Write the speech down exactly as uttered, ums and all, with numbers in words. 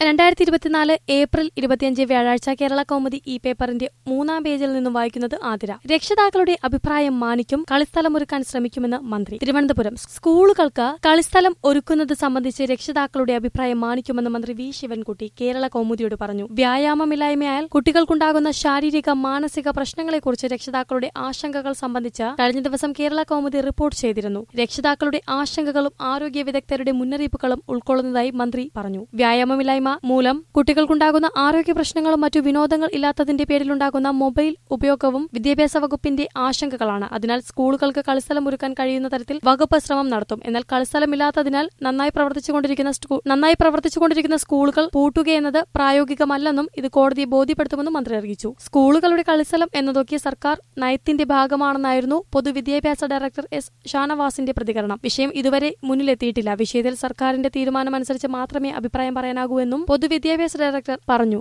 രണ്ടായിരത്തി ഇരുപത്തിനാല് ഏപ്രിൽ ഇരുപത്തിയഞ്ച് വ്യാഴാഴ്ച കേരള കൗമുദി ഈ പേപ്പറിന്റെ മൂന്നാം പേജിൽ നിന്നും വായിക്കുന്നത് ആതിര. രക്ഷിതാക്കളുടെ അഭിപ്രായം മാനിക്കും, കളിസ്ഥലം ഒരുക്കാൻ ശ്രമിക്കുമെന്ന് മന്ത്രി. തിരുവനന്തപുരം. സ്കൂളുകൾക്ക് കളിസ്ഥലം ഒരുക്കുന്നത് സംബന്ധിച്ച് രക്ഷിതാക്കളുടെ അഭിപ്രായം മാനിക്കുമെന്ന് മന്ത്രി വി ശിവൻകുട്ടി കേരള കൗമുദിയോട് പറഞ്ഞു. വ്യായാമമില്ലായ്മയാൽ കുട്ടികൾക്കുണ്ടാകുന്ന ശാരീരിക മാനസിക പ്രശ്നങ്ങളെക്കുറിച്ച് രക്ഷിതാക്കളുടെ ആശങ്കകൾ സംബന്ധിച്ച് കഴിഞ്ഞ ദിവസം കേരള കൗമുദി റിപ്പോർട്ട് ചെയ്തിരുന്നു. രക്ഷിതാക്കളുടെ ആശങ്കകളും ആരോഗ്യ വിദഗ്ധരുടെ മുന്നറിയിപ്പുകളും ഉൾക്കൊള്ളുന്നതായി മന്ത്രി പറഞ്ഞു. വ്യായാമമില്ലായ്മ മൂലം കുട്ടികൾക്കുണ്ടാകുന്ന ആരോഗ്യ പ്രശ്നങ്ങളും മറ്റു വിനോദങ്ങൾ ഇല്ലാത്തതിന്റെ പേരിലുണ്ടാകുന്ന മൊബൈൽ ഉപയോഗവും വിദ്യാഭ്യാസ വകുപ്പിന്റെ ആശങ്കകളാണ്. അതിനാൽ സ്കൂളുകൾക്ക് കളിസ്ഥലം ഒരുക്കാൻ കഴിയുന്ന തരത്തിൽ വകുപ്പ് ശ്രമം നടത്തും. എന്നാൽ കളിസ്ഥലമില്ലാത്തതിനാൽ നന്നായി പ്രവർത്തിച്ചുകൊണ്ടിരിക്കുന്ന നന്നായി പ്രവർത്തിച്ചുകൊണ്ടിരിക്കുന്ന സ്കൂളുകൾ പൂട്ടുകയെന്നത് പ്രായോഗികമല്ലെന്നും ഇത് കോടതിയെ ബോധ്യപ്പെടുത്തുമെന്നും മന്ത്രി അറിയിച്ചു. സ്കൂളുകളുടെ കളിസ്ഥലം എന്നതൊക്കെ സർക്കാർ നയത്തിന്റെ ഭാഗമാണെന്നായിരുന്നു പൊതുവിദ്യാഭ്യാസ ഡയറക്ടർ എസ് ഷാനവാസിന്റെ പ്രതികരണം. വിഷയം ഇതുവരെ മുന്നിലെത്തിയിട്ടില്ല. വിഷയത്തിൽ സർക്കാരിന്റെ തീരുമാനമനുസരിച്ച് മാത്രമേ അഭിപ്രായം പറയാനാകൂ എന്നും പൊതുവിദ്യാഭ്യാസ ഡയറക്ടർ പറഞ്ഞു.